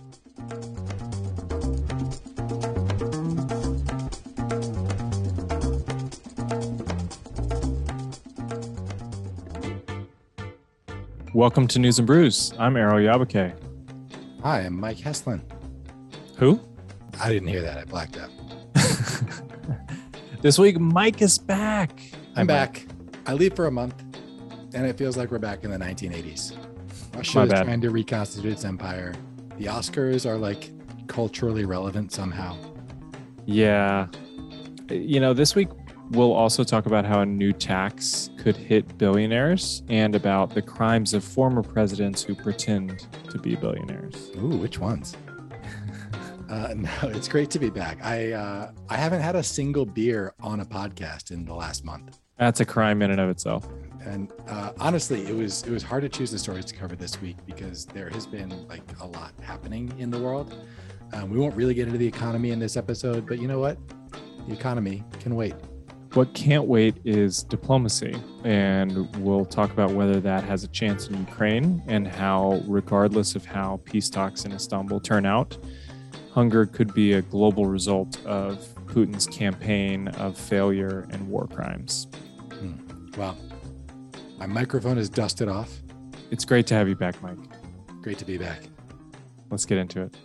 Welcome to News and Brews. I'm Errol Yabuke. Hi, I'm Mike Heslin. Who? I didn't hear that. I blacked out. This week, Mike is back. I'm back. I leave for a month, and it feels like we're back in the 1980s. Russia is trying to reconstitute its empire. The Oscars are like culturally relevant somehow. Yeah. You know, this week we'll also talk about how a new tax could hit billionaires and about the crimes of former presidents who pretend to be billionaires. Ooh, which ones? No, it's great to be back. I haven't had a single beer on a podcast in the last month. That's a crime in and of itself. And honestly, it was hard to choose the stories to cover this week because there has been like a lot happening in the world. We won't really get into the economy in this episode, but you know what? The economy can wait. What can't wait is diplomacy. And we'll talk about whether that has a chance in Ukraine and how, regardless of how peace talks in Istanbul turn out, hunger could be a global result of Putin's campaign of failure and war crimes. Well, my microphone is dusted off. It's great to have you back, Mike. Great to be back. Let's get into it.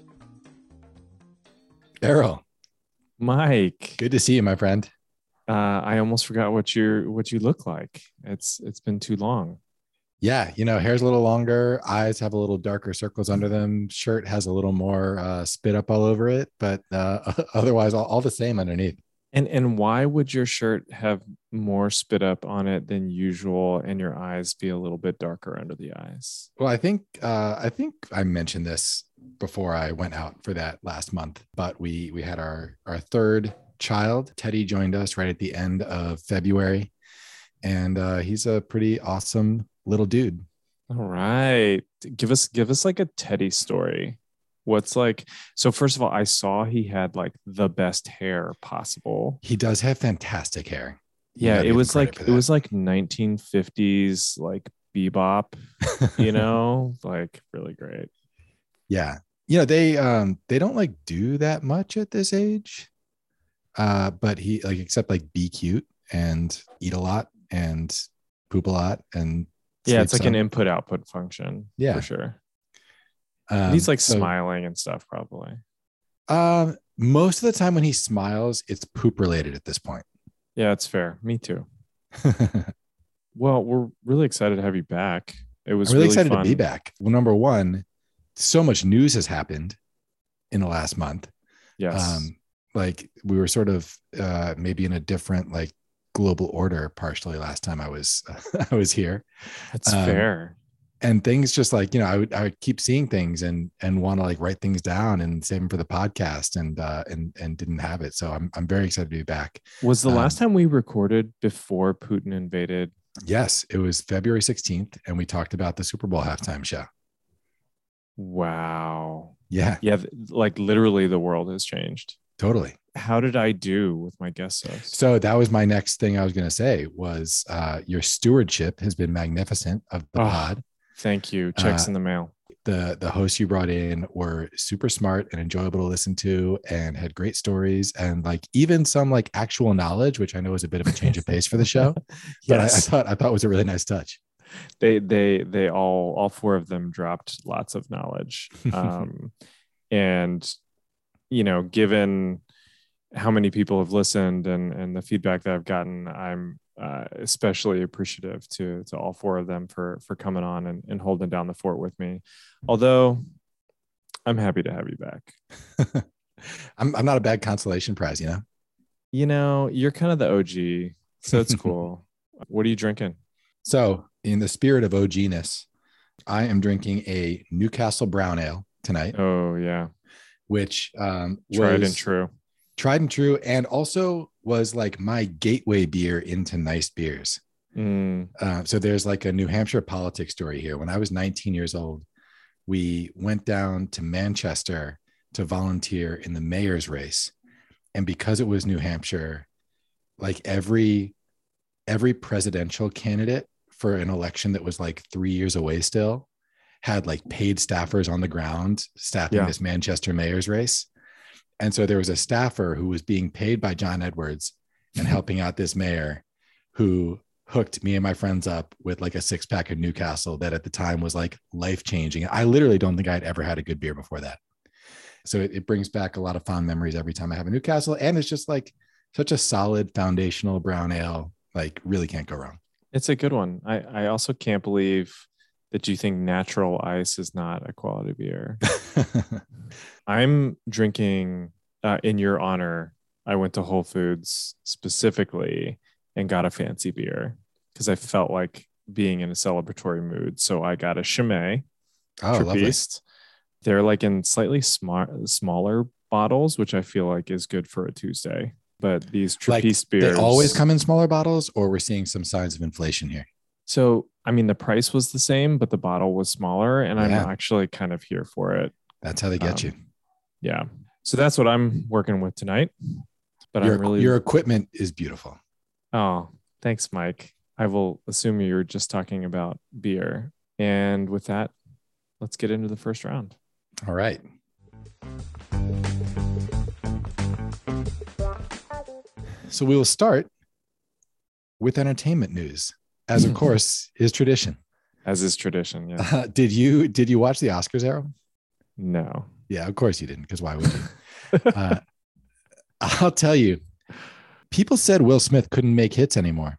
Errol. Mike. Good to see you, my friend. I almost forgot what you look like. It's been too long. Yeah, you know, hair's a little longer, eyes have a little darker circles under them, shirt has a little more spit up all over it, but otherwise all the same underneath. And why would your shirt have more spit up on it than usual and your eyes be a little bit darker under the eyes? Well, I think I mentioned this before I went out for that last month, but we had our third child. Teddy joined us right at the end of February, and he's a pretty awesome little dude. All right. Give us like a Teddy story. What's like, so first of all, I saw he had like the best hair possible. He does have fantastic hair. Yeah, it was like 1950s like bebop, you know, like really great. Yeah. You know, they don't like do that much at this age. But he like except like be cute and eat a lot and poop a lot and it's like an input output function. Yeah, for sure. He's like smiling and stuff probably. Most of the time when he smiles, it's poop related at this point. Yeah, it's fair. Me too. Well, we're really excited to have you back. It was really excited fun to be back. Well, number one, so much news has happened in the last month. Yes. Like we were sort of maybe in a different like global order partially last time I was here. That's fair. And things just like, you know, I would keep seeing things and want to like write things down and save them for the podcast and didn't have it. So I'm very excited to be back. Was the last time we recorded before Putin invaded? Yes, it was February 16th, and we talked about the Super Bowl halftime show. Wow. Yeah. Yeah, like literally the world has changed. Totally. How did I do with my guest host? So that was my next thing I was going to say was your stewardship has been magnificent of the pod. Thank you. Checks in the mail. The hosts you brought in were super smart and enjoyable to listen to and had great stories and like even some like actual knowledge, which I know is a bit of a change of pace for the show. Yes. But I thought it was a really nice touch. They all four of them dropped lots of knowledge. And you know, given how many people have listened and the feedback that I've gotten, I'm especially appreciative to all four of them for coming on and holding down the fort with me. Although I'm happy to have you back. I'm not a bad consolation prize, you know? You know, you're kind of the OG, so it's cool. What are you drinking? So in the spirit of OG-ness, I am drinking a Newcastle Brown Ale tonight. Oh yeah. Which tried and true, and also was like my gateway beer into nice beers. So there's like a New Hampshire politics story here. When I was 19 years old, we went down to Manchester to volunteer in the mayor's race. And because it was New Hampshire, like every presidential candidate for an election that was like 3 years away still had like paid staffers on the ground staffing this Manchester mayor's race. And so there was a staffer who was being paid by John Edwards and helping out this mayor, who hooked me and my friends up with like a 6-pack of Newcastle that at the time was like life-changing. I literally don't think I'd ever had a good beer before that. So it brings back a lot of fond memories every time I have a Newcastle. And it's just like such a solid foundational brown ale, like really can't go wrong. It's a good one. I also can't believe that you think Natural Ice is not a quality beer. I'm drinking, in your honor, I went to Whole Foods specifically and got a fancy beer because I felt like being in a celebratory mood. So I got a Chimay Trappiste. They're like in slightly smaller bottles, which I feel like is good for a Tuesday. But these Trappiste beers, they always come in smaller bottles, or we're seeing some signs of inflation here? So, I mean, the price was the same, but the bottle was smaller, and I'm actually kind of here for it. That's how they get you. Yeah. So that's what I'm working with tonight. But your equipment is beautiful. Oh, thanks, Mike. I will assume you're just talking about beer. And with that, let's get into the first round. All right. So we will start with entertainment news, as of course is tradition. As is tradition, yeah. Did you watch the Oscars, Arrow? No. Yeah, of course you didn't, because why would you? I'll tell you, people said Will Smith couldn't make hits anymore.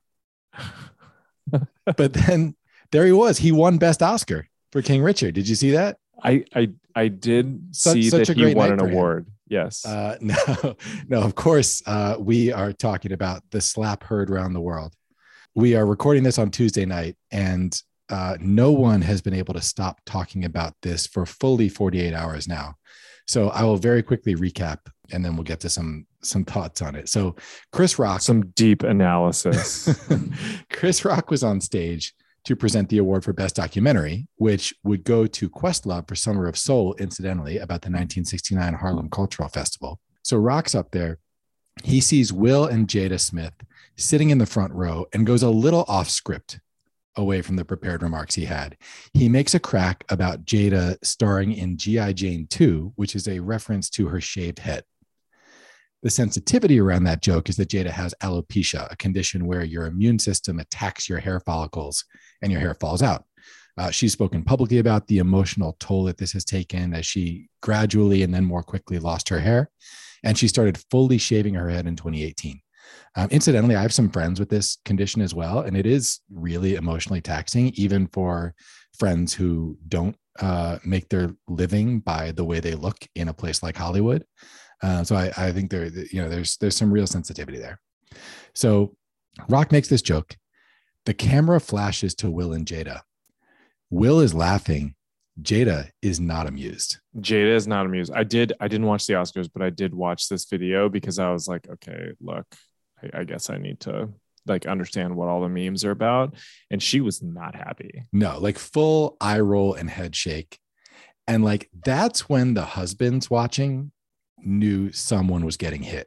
But then there he was. He won Best Oscar for King Richard. Did you see that? I did see that he won an award. Yes. No, of course, we are talking about the slap heard around the world. We are recording this on Tuesday night, and no one has been able to stop talking about this for fully 48 hours now. So I will very quickly recap, and then we'll get to some thoughts on it. So Chris Rock, some deep analysis. Chris Rock was on stage to present the award for Best Documentary, which would go to Questlove for Summer of Soul, incidentally, about the 1969 Harlem Cultural Festival. So Rock's up there. He sees Will and Jada Smith sitting in the front row and goes a little off script away from the prepared remarks he had. He makes a crack about Jada starring in G.I. Jane 2, which is a reference to her shaved head. The sensitivity around that joke is that Jada has alopecia, a condition where your immune system attacks your hair follicles and your hair falls out. She's spoken publicly about the emotional toll that this has taken as she gradually and then more quickly lost her hair. And she started fully shaving her head in 2018. Incidentally, I have some friends with this condition as well, and it is really emotionally taxing, even for friends who don't make their living by the way they look in a place like Hollywood. So I think there's some real sensitivity there. So Rock makes this joke. The camera flashes to Will and Jada. Will is laughing. Jada is not amused. Jada is not amused. I didn't watch the Oscars, but I did watch this video because I was like, okay, look, I guess I need to like understand what all the memes are about. And she was not happy. No, like full eye roll and head shake. And like, that's when the husbands watching knew someone was getting hit.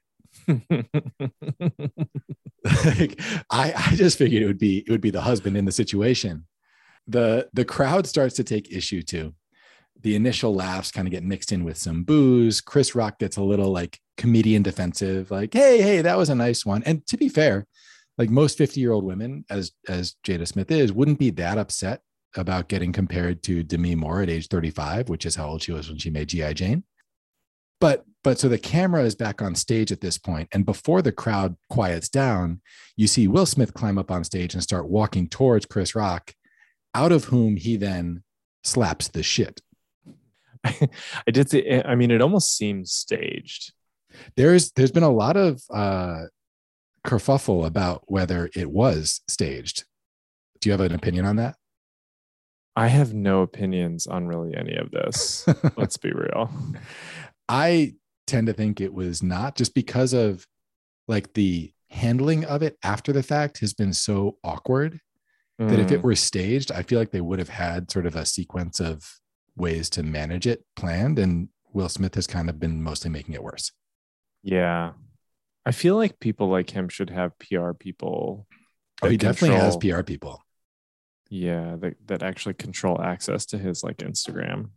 Like, I just figured it would be the husband in the situation. The crowd starts to take issue too. The initial laughs kind of get mixed in with some boos. Chris Rock gets a little like comedian defensive, like, hey, that was a nice one. And to be fair, like most 50-year-old women, as Jada Smith is, wouldn't be that upset about getting compared to Demi Moore at age 35, which is how old she was when she made G.I. Jane. But so the camera is back on stage at this point, and before the crowd quiets down, you see Will Smith climb up on stage and start walking towards Chris Rock, out of whom he then slaps the shit. I did say, I mean, it almost seems staged. There's been a lot of kerfuffle about whether it was staged. Do you have an opinion on that? I have no opinions on really any of this. Let's be real. I tend to think it was not, just because of like the handling of it after the fact has been so awkward that if it were staged, I feel like they would have had sort of a sequence of ways to manage it planned. And Will Smith has kind of been mostly making it worse. Yeah. I feel like people like him should have PR people. Oh, he definitely has PR people. Yeah, that actually control access to his like Instagram.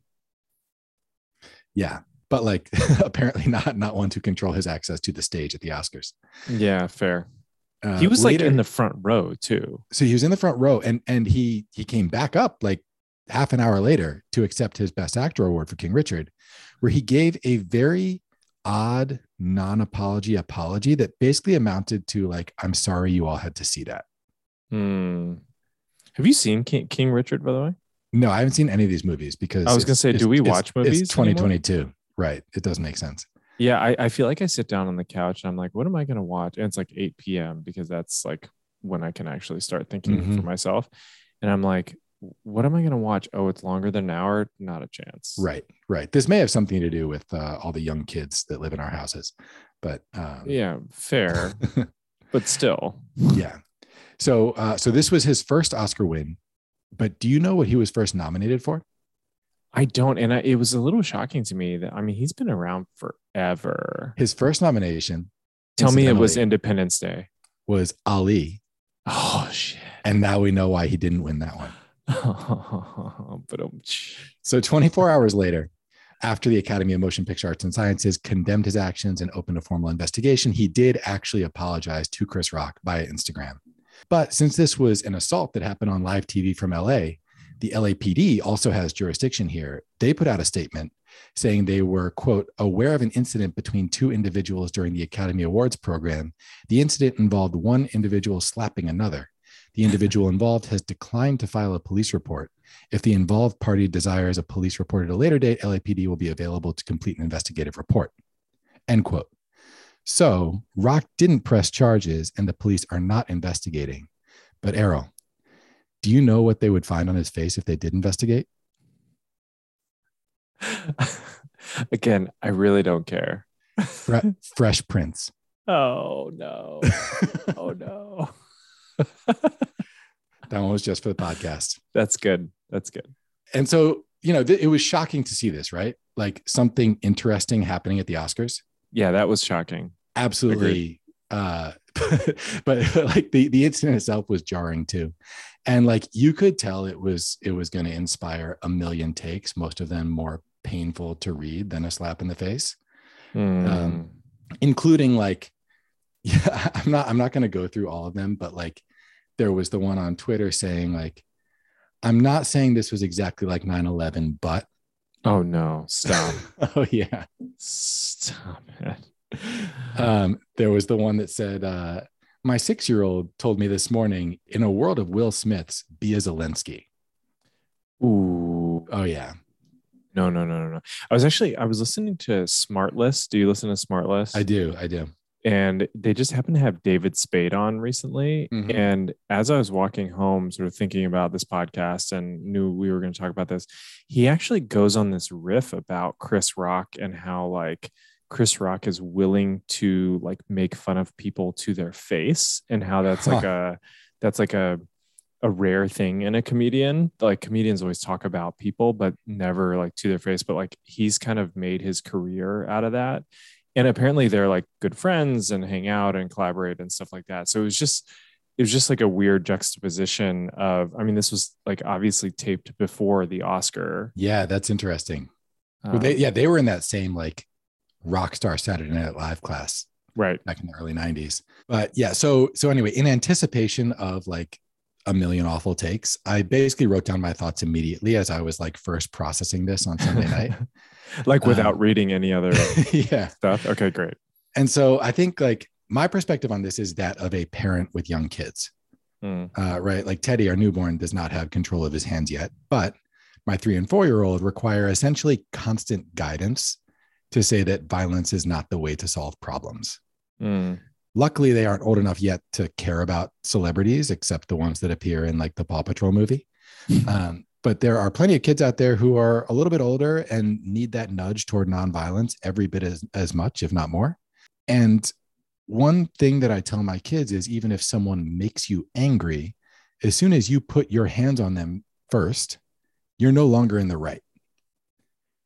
Yeah, but like apparently not one to control his access to the stage at the Oscars. Yeah, fair. He was Later, like in the front row too. so he was in the front row, and he came back up like half an hour later to accept his Best Actor award for King Richard, where he gave a very odd non-apology apology that basically amounted to like, "I'm sorry you all had to see that." Have you seen King Richard, by the way? No, I haven't seen any of these movies because I was going to say, do we watch movies? It's 2022, anymore? Right? It doesn't make sense. Yeah, I feel like I sit down on the couch and I'm like, what am I going to watch? And it's like 8 p.m. because that's like when I can actually start thinking for myself. And I'm like, what am I going to watch? Oh, it's longer than an hour. Not a chance. Right. This may have something to do with all the young kids that live in our houses, but yeah, fair, but still. Yeah. So this was his first Oscar win, but do you know what he was first nominated for? I don't. And it was a little shocking to me that, I mean, he's been around forever. His first nomination. Tell me it was Independence Day. Was Ali. Oh, shit. And now we know why he didn't win that one. But so 24 hours later, after the Academy of Motion Picture Arts and Sciences condemned his actions and opened a formal investigation, he did actually apologize to Chris Rock via Instagram. But since this was an assault that happened on live TV from LA, the LAPD also has jurisdiction here. They put out a statement saying they were, quote, aware of an incident between two individuals during the Academy Awards program. The incident involved one individual slapping another. The individual involved has declined to file a police report. If the involved party desires a police report at a later date, LAPD will be available to complete an investigative report, end quote. So Rock didn't press charges and the police are not investigating. But Errol, do you know what they would find on his face if they did investigate? Again, I really don't care. Fresh prints. Oh, no. Oh, no. That one was just for the podcast. That's good. That's good. And so, you know, it was shocking to see this, right? Like something interesting happening at the Oscars. Yeah, that was shocking. Absolutely. But like the incident itself was jarring too. And like you could tell it was going to inspire a million takes, most of them more painful to read than a slap in the face. Including like, yeah, I'm not going to go through all of them, but like there was the one on Twitter saying like, I'm not saying this was exactly like 9/11, but. Oh no, stop. Oh yeah. Stop it. There was the one that said, my 6-year-old told me this morning, in a world of Will Smiths, be a Zelensky. Ooh. Oh yeah. No. I was listening to Smartless. Do you listen to Smartless? I do. And they just happened to have David Spade on recently. Mm-hmm. And as I was walking home, sort of thinking about this podcast and knew we were going to talk about this, he actually goes on this riff about Chris Rock and how like Chris Rock is willing to like make fun of people to their face and how that's like a rare thing in a comedian. Like comedians always talk about people, but never like to their face. But like he's kind of made his career out of that. And apparently they're like good friends and hang out and collaborate and stuff like that. So it was just like a weird juxtaposition of, I mean, this was like obviously taped before the Oscar. Yeah, that's interesting. They were in that same like Rockstar Saturday Night Live class, right, back in the early 90s. But yeah, so anyway, in anticipation of like a million awful takes, I basically wrote down my thoughts immediately as I was like first processing this on Sunday night. Like without reading any other stuff. Okay, great. And so I think like my perspective on this is that of a parent with young kids, right? Like Teddy, our newborn, does not have control of his hands yet, but my 3 and 4-year-old require essentially constant guidance to say that violence is not the way to solve problems. Luckily, they aren't old enough yet to care about celebrities, except the ones that appear in like the Paw Patrol movie. But there are plenty of kids out there who are a little bit older and need that nudge toward nonviolence every bit as much, if not more. And one thing that I tell my kids is even if someone makes you angry, as soon as you put your hands on them first, you're no longer in the right.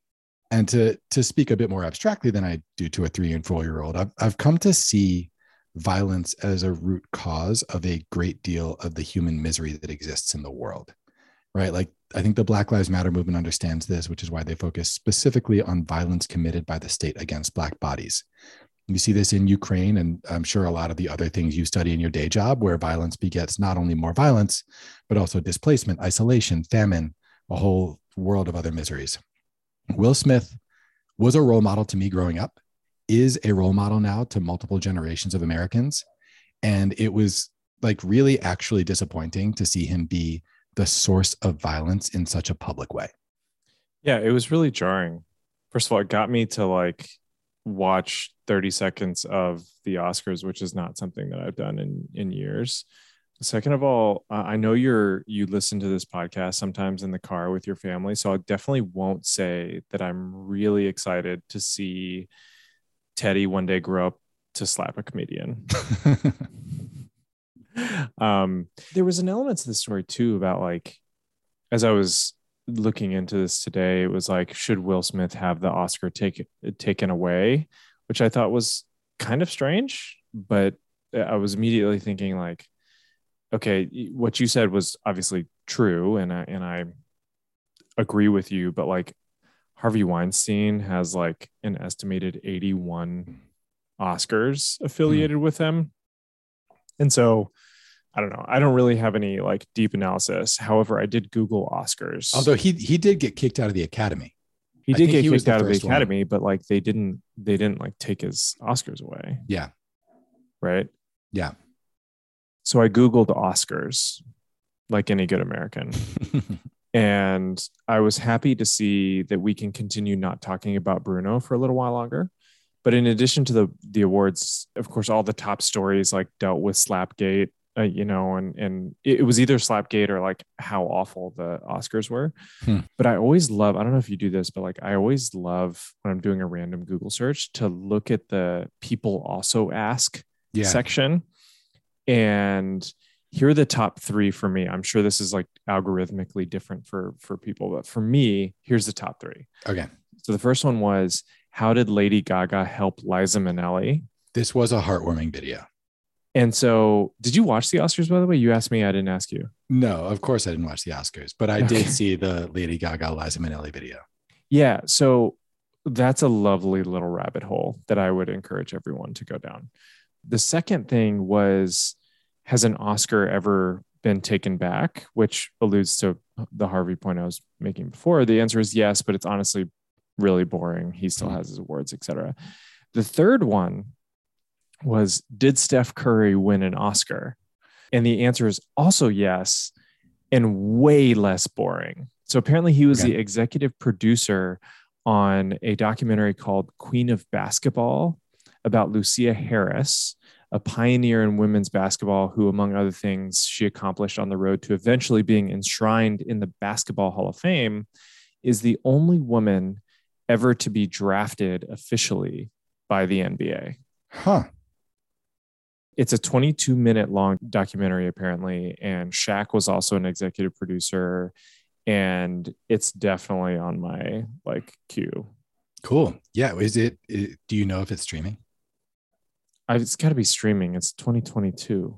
And to speak a bit more abstractly than I do to a 3 and 4-year-old, I've come to see violence as a root cause of a great deal of the human misery that exists in the world, right? Like, I think the Black Lives Matter movement understands this, which is why they focus specifically on violence committed by the state against Black bodies. You see this in Ukraine, and I'm sure a lot of the other things you study in your day job, where violence begets not only more violence, but also displacement, isolation, famine, a whole world of other miseries. Will Smith was a role model to me growing up, is a role model now to multiple generations of Americans. And it was like really actually disappointing to see him be the source of violence in such a public way. Yeah, it was really jarring. First of all, it got me to like watch 30 seconds of the Oscars, which is not something that I've done in years. Second of all, I know you listen to this podcast sometimes in the car with your family, so I definitely won't say that I'm really excited to see Teddy one day grow up to slap a comedian. There was an element to the story too about, like, as I was looking into this today, it was like, should Will Smith have the Oscar taken away, which I thought was kind of strange, but I was immediately thinking like, okay, what you said was obviously true, and I agree with you, but like Harvey Weinstein has like an estimated 81 Oscars affiliated with him. And so I don't know. I don't really have any like deep analysis. However, I did Google Oscars. Although he did get kicked out of the Academy. He did get kicked out of the Academy, but like they didn't like take his Oscars away. Yeah. Right? Yeah. So I Googled Oscars like any good American. And I was happy to see that we can continue not talking about Bruno for a little while longer. But in addition to the awards, of course, all the top stories like dealt with Slapgate, and it was either Slapgate or like how awful the Oscars were. But I always love, I don't know if you do this, but like I always love when I'm doing a random Google search to look at the people also ask section. And here are the top three for me. I'm sure this is like algorithmically different for people, but for me, here's the top three. Okay. So the first one was, how did Lady Gaga help Liza Minnelli? This was a heartwarming video. And so did you watch the Oscars, by the way? You asked me, I didn't ask you. No, of course I didn't watch the Oscars, but I did see the Lady Gaga, Liza Minnelli video. Yeah. So that's a lovely little rabbit hole that I would encourage everyone to go down. The second thing was, has an Oscar ever been taken back? Which alludes to the Harvey point I was making before. The answer is yes, but it's honestly really boring. He still has his awards, etc. The third one was, did Steph Curry win an Oscar? And the answer is also yes, and way less boring. So apparently he was the executive producer on a documentary called Queen of Basketball about Lucia Harris, a pioneer in women's basketball who, among other things, she accomplished on the road to eventually being enshrined in the Basketball Hall of Fame, is the only woman ever to be drafted officially by the NBA. Huh. It's a 22-minute long documentary, apparently, and Shaq was also an executive producer, and it's definitely on my like queue. Cool. Yeah. Do you know if it's streaming? It's got to be streaming. It's 2022.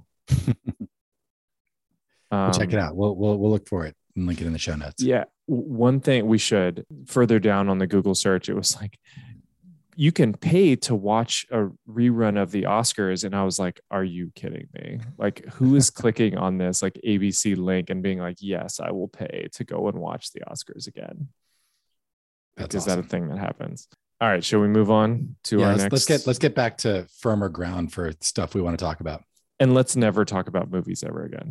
We'll check it out. We'll look for it and link it in the show notes. Yeah. One thing we should, further down on the Google search, it was like, you can pay to watch a rerun of the Oscars. And I was like, are you kidding me? Like, who is clicking on this like ABC link and being like, yes, I will pay to go and watch the Oscars again? That's Is awesome. that a thing that happens? All right. Shall we move on to our next? Let's get back to firmer ground for stuff we want to talk about. And let's never talk about movies ever again.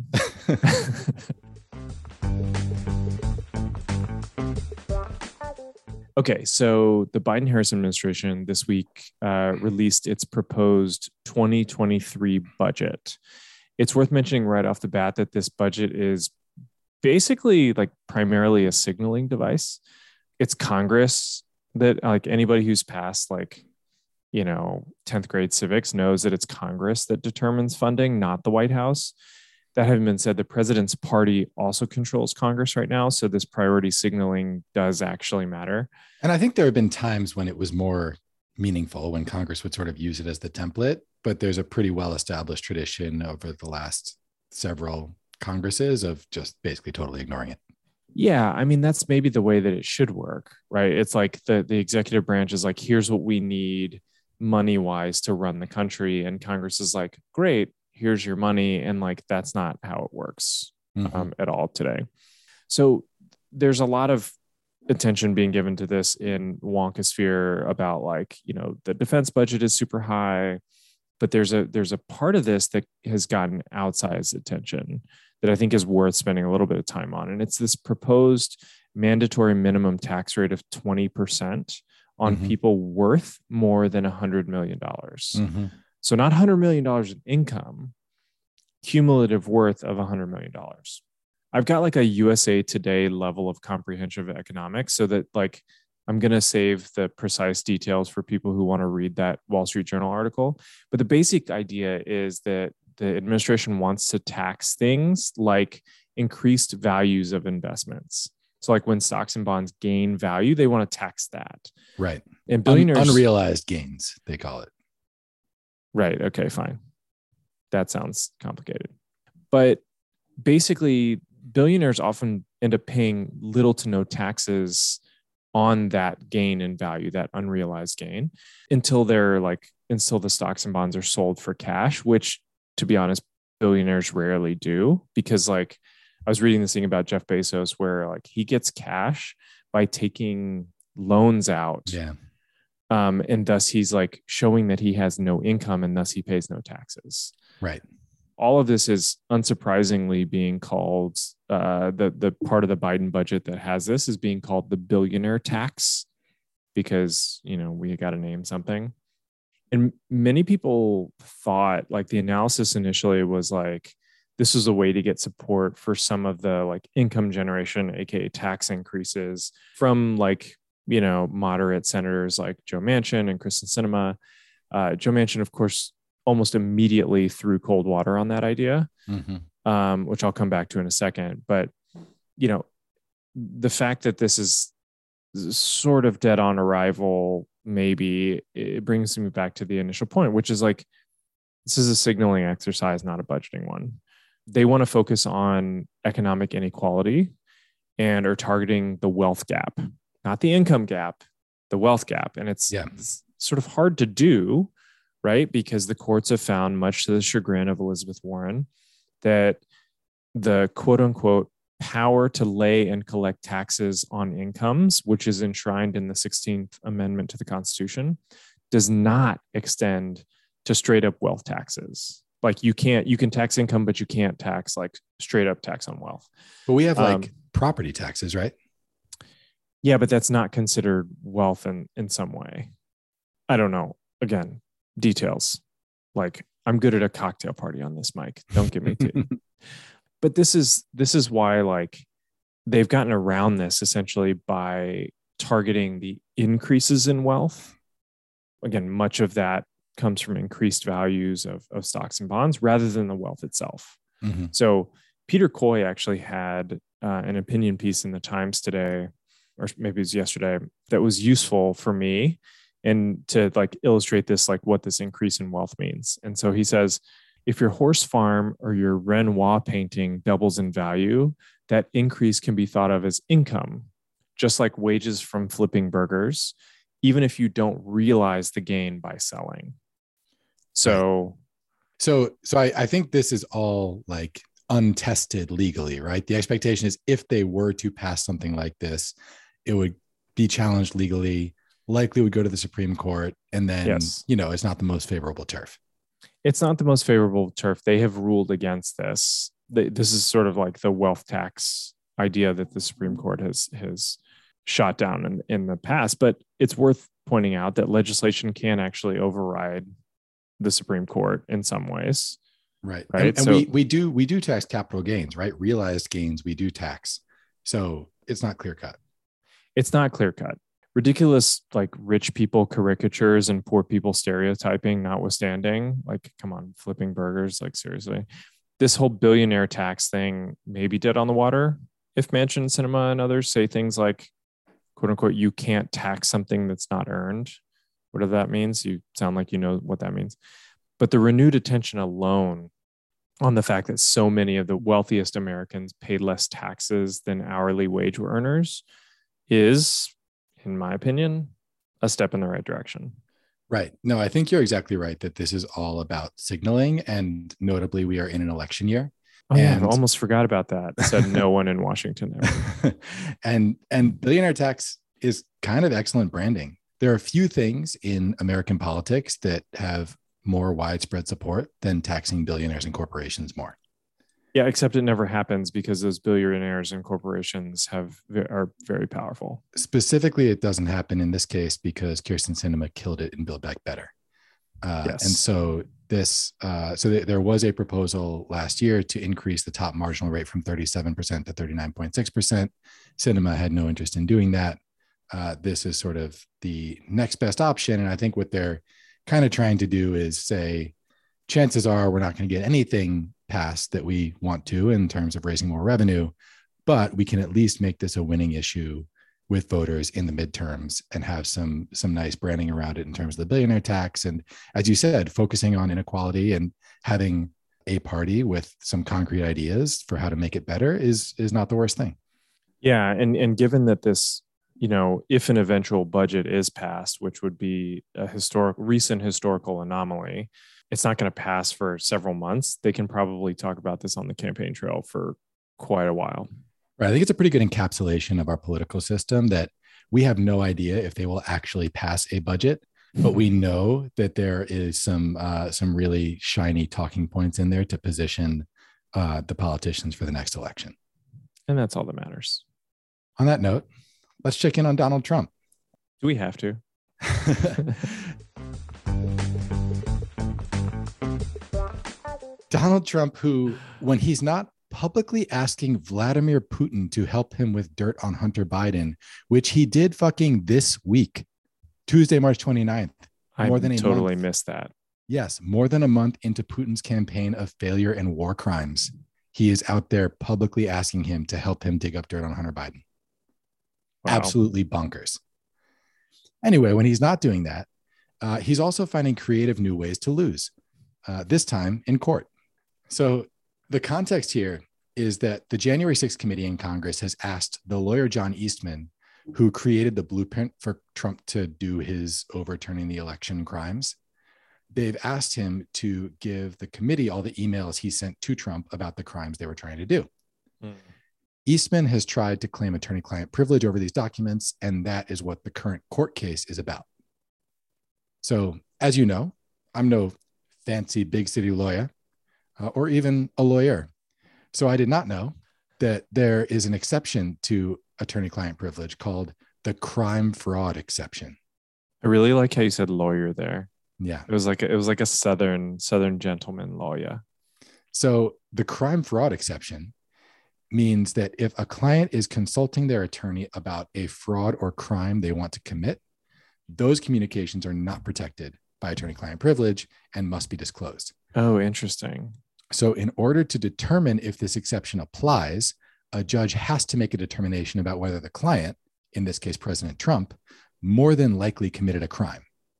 Okay, so the Biden-Harris administration this week released its proposed 2023 budget. It's worth mentioning right off the bat that this budget is basically like primarily a signaling device. It's Congress that, like, anybody who's passed like, 10th grade civics knows that it's Congress that determines funding, not the White House. That having been said, the president's party also controls Congress right now. So this priority signaling does actually matter. And I think there have been times when it was more meaningful when Congress would sort of use it as the template, but there's a pretty well-established tradition over the last several Congresses of just basically totally ignoring it. Yeah, I mean, that's maybe the way that it should work, right? It's like the executive branch is like, here's what we need money wise to run the country. And Congress is like, great, here's your money. And like, that's not how it works at all today. So there's a lot of attention being given to this in Wonkosphere about like, you know, the defense budget is super high, but there's a part of this that has gotten outsized attention that I think is worth spending a little bit of time on. And it's this proposed mandatory minimum tax rate of 20% on people worth more than $100 million. So not $100 million in income, cumulative worth of $100 million. I've got like a USA Today level of comprehension of economics so that like I'm going to save the precise details for people who want to read that Wall Street Journal article. But the basic idea is that the administration wants to tax things like increased values of investments. So like when stocks and bonds gain value, they want to tax that. Right. And billionaires... unrealized gains, they call it. Right. Okay, fine. That sounds complicated. But basically, billionaires often end up paying little to no taxes on that gain in value, that unrealized gain, until the stocks and bonds are sold for cash, which, to be honest, billionaires rarely do, because like I was reading this thing about Jeff Bezos where like he gets cash by taking loans out. Yeah. And thus he's like showing that he has no income and thus he pays no taxes. Right. All of this is unsurprisingly being called the part of the Biden budget that has this is being called the billionaire tax because, you know, we got to name something. And many people thought like the analysis initially was like, this was a way to get support for some of the like income generation, aka tax increases from like, you know, moderate senators like Joe Manchin and Kristen Sinema. Joe Manchin, of course, almost immediately threw cold water on that idea, which I'll come back to in a second. But, you know, the fact that this is sort of dead on arrival, maybe it brings me back to the initial point, which is like, this is a signaling exercise, not a budgeting one. They want to focus on economic inequality and are targeting the wealth gap, not the income gap, the wealth gap. And it's sort of hard to do, right? Because the courts have found, much to the chagrin of Elizabeth Warren, that the quote unquote power to lay and collect taxes on incomes, which is enshrined in the 16th Amendment to the Constitution, does not extend to straight up wealth taxes. Like you can tax income, but you can't tax like straight up tax on wealth. But we have like property taxes, right? Yeah, but that's not considered wealth in some way. I don't know. Again, details. Like I'm good at a cocktail party on this, Mike. Don't give me tea. But this is why like they've gotten around this essentially by targeting the increases in wealth. Again, much of that comes from increased values of stocks and bonds rather than the wealth itself. So Peter Coy actually had an opinion piece in the Times today, or maybe it was yesterday, that was useful for me and to like illustrate this, like what this increase in wealth means. And so he says, if your horse farm or your Renoir painting doubles in value, that increase can be thought of as income, just like wages from flipping burgers, even if you don't realize the gain by selling. So I think this is all like untested legally, right? The expectation is if they were to pass something like this, it would be challenged legally, likely would go to the Supreme Court, and then, you know, it's not the most favorable turf. It's not the most favorable turf. They have ruled against this. This is sort of like the wealth tax idea that the Supreme Court has shot down in the past. But it's worth pointing out that legislation can actually override the Supreme Court in some ways. Right. And so we do tax capital gains, right? Realized gains, we do tax. So it's not clear cut. It's not clear cut. Ridiculous, like rich people caricatures and poor people stereotyping notwithstanding, like, come on, flipping burgers, like seriously. This whole billionaire tax thing may be dead on the water if Manchin, Sinema, and others say things like, quote unquote, you can't tax something that's not earned, whatever that means. You sound like you know what that means. But the renewed attention alone on the fact that so many of the wealthiest Americans pay less taxes than hourly wage earners is, in my opinion, a step in the right direction. Right. No, I think you're exactly right that this is all about signaling. And notably, we are in an election year. Oh, yeah, I almost forgot about that. Said no one in Washington ever. and billionaire tax is kind of excellent branding. There are a few things in American politics that have more widespread support than taxing billionaires and corporations more. Yeah, except it never happens because those billionaires and corporations are very powerful. Specifically, it doesn't happen in this case because Kyrsten Sinema killed it in Build Back Better. Yes. And so there was a proposal last year to increase the top marginal rate from 37% to 39.6%. Sinema had no interest in doing that. This is sort of the next best option. And I think what they're kind of trying to do is say, chances are we're not going to get anything passed that we want to in terms of raising more revenue, but we can at least make this a winning issue with voters in the midterms and have some nice branding around it in terms of the billionaire tax. And as you said, focusing on inequality and having a party with some concrete ideas for how to make it better is not the worst thing. Yeah. And given that this, if an eventual budget is passed, which would be a recent historical anomaly, it's not going to pass for several months. They can probably talk about this on the campaign trail for quite a while. Right. I think it's a pretty good encapsulation of our political system that we have no idea if they will actually pass a budget, but we know that there is some really shiny talking points in there to position the politicians for the next election. And that's all that matters. On that note, let's check in on Donald Trump. Do we have to? Donald Trump, who, when he's not publicly asking Vladimir Putin to help him with dirt on Hunter Biden, which he did fucking this week, Tuesday, March 29th. I totally missed that. Yes, more than a month into Putin's campaign of failure and war crimes, he is out there publicly asking him to help him dig up dirt on Hunter Biden. Wow. Absolutely bonkers. Anyway, when he's not doing that, he's also finding creative new ways to lose, this time in court. So the context here is that the January 6th committee in Congress has asked the lawyer John Eastman, who created the blueprint for Trump to do his overturning the election crimes. They've asked him to give the committee all the emails he sent to Trump about the crimes they were trying to do. Eastman has tried to claim attorney-client privilege over these documents, and that is what the current court case is about. So, as you know, I'm no fancy big city lawyer or even a lawyer. So I did not know that there is an exception to attorney-client privilege called the crime fraud exception. I really like how you said lawyer there. Yeah. It was like a southern gentleman lawyer. So the crime fraud exception means that if a client is consulting their attorney about a fraud or crime they want to commit, those communications are not protected by attorney-client privilege and must be disclosed. Oh, interesting. So in order to determine if this exception applies, a judge has to make a determination about whether the client, in this case, President Trump, more than likely committed a crime.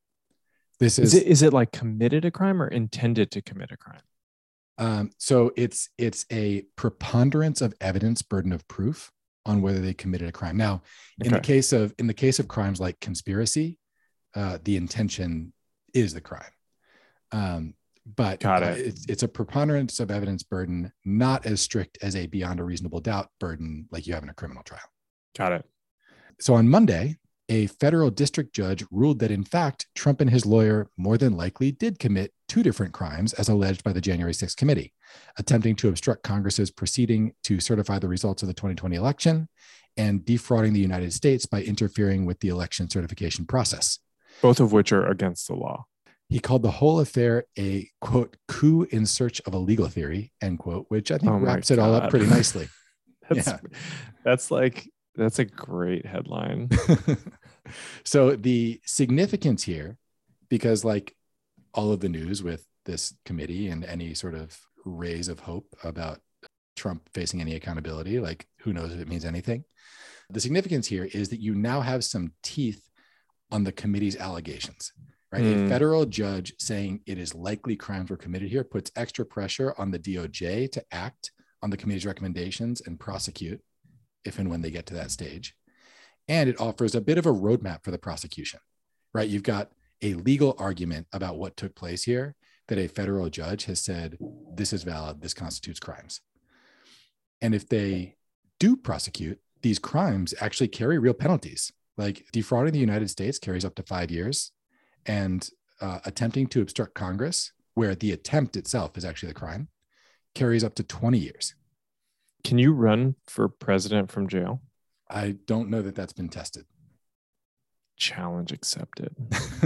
Is it like committed a crime or intended to commit a crime? So it's a preponderance of evidence burden of proof on whether they committed a crime. Now, in the case of crimes like conspiracy, the intention is the crime. But it's a preponderance of evidence burden, not as strict as a beyond a reasonable doubt burden like you have in a criminal trial. Got it. So on Monday, a federal district judge ruled that, in fact, Trump and his lawyer more than likely did commit two different crimes as alleged by the January 6th committee, attempting to obstruct Congress's proceeding to certify the results of the 2020 election and defrauding the United States by interfering with the election certification process. Both of which are against the law. He called the whole affair a, quote, coup in search of a legal theory, end quote, which I think wraps it all up pretty nicely. That's a great headline. So the significance here, because like all of the news with this committee and any sort of rays of hope about Trump facing any accountability, like who knows if it means anything. The significance here is that you now have some teeth on the committee's allegations, right? Mm. A federal judge saying it is likely crimes were committed here puts extra pressure on the DOJ to act on the committee's recommendations and prosecute if and when they get to that stage. And it offers a bit of a roadmap for the prosecution, right? You've got a legal argument about what took place here that a federal judge has said, this is valid, this constitutes crimes. And if they do prosecute, these crimes actually carry real penalties. Like defrauding the United States carries up to 5 years, and attempting to obstruct Congress, where the attempt itself is actually the crime, carries up to 20 years. Can you run for president from jail? I don't know that that's been tested. Challenge accepted.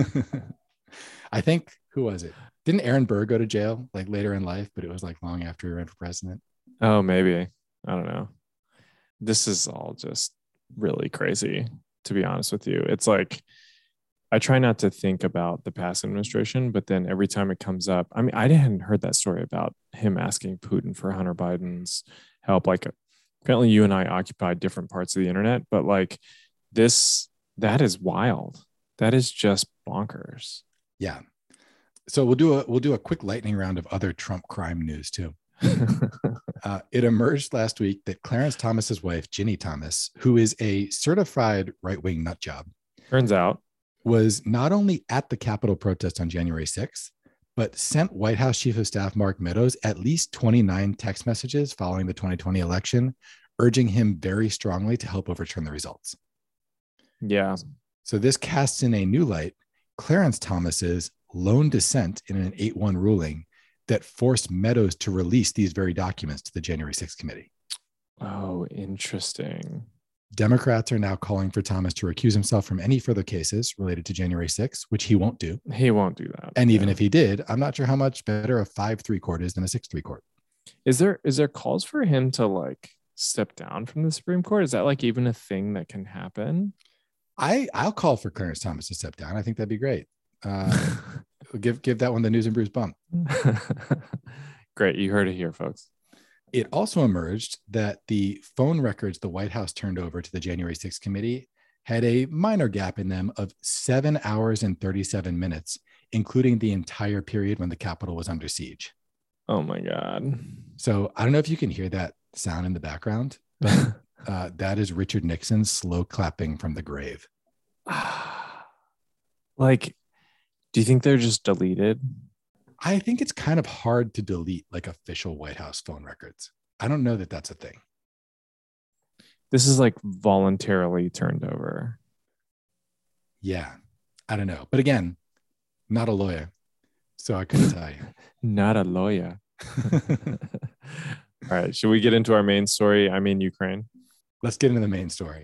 I think, who was it? Didn't Aaron Burr go to jail like later in life, but it was like long after he ran for president? Oh, maybe. I don't know. This is all just really crazy, to be honest with you. It's like, I try not to think about the past administration, but then every time it comes up, I mean, I hadn't heard that story about him asking Putin for Hunter Biden's help. Like, apparently you and I occupied different parts of the internet, but like that is wild. That is just bonkers. Yeah. So we'll do a quick lightning round of other Trump crime news too. It emerged last week that Clarence Thomas's wife, Ginny Thomas, who is a certified right-wing nut job, turns out, was not only at the Capitol protest on January 6th, but sent White House Chief of Staff Mark Meadows at least 29 text messages following the 2020 election, urging him very strongly to help overturn the results. Yeah. So this casts in a new light Clarence Thomas's lone dissent in an 8-1 ruling that forced Meadows to release these very documents to the January 6th committee. Oh, interesting. Democrats are now calling for Thomas to recuse himself from any further cases related to January 6th, which he won't do. He won't do that. And even if he did, I'm not sure how much better a 5-3 court is than a 6-3 court. Is there calls for him to like step down from the Supreme Court? Is that like even a thing that can happen? I'll call for Clarence Thomas to step down. I think that'd be great. Give that one the News and Brews bump. Great. You heard it here, folks. It also emerged that the phone records the White House turned over to the January 6th committee had a minor gap in them of 7 hours and 37 minutes, including the entire period when the Capitol was under siege. Oh my God. So I don't know if you can hear that sound in the background, but that is Richard Nixon slow clapping from the grave. Like, do you think they're just deleted? I think it's kind of hard to delete like official White House phone records. I don't know that that's a thing. This is like voluntarily turned over. Yeah, I don't know. But again, not a lawyer, so I couldn't tell you. Not a lawyer. All right, should we get into our main story? I mean, Ukraine. Let's get into the main story.